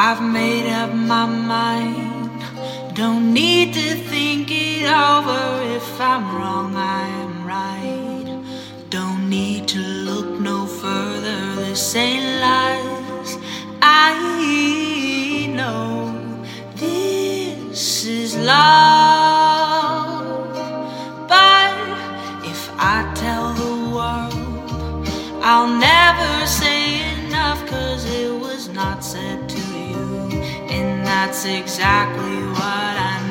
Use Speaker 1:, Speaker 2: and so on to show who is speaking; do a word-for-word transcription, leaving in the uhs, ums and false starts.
Speaker 1: I've made up my mind. Don't need to think it over. If I'm wrong, I am right. Don't need to look no further. This ain't lies. I know this is love. But if I tell the world, I'll never say enough, 'cause it was not said to you, and that's exactly what I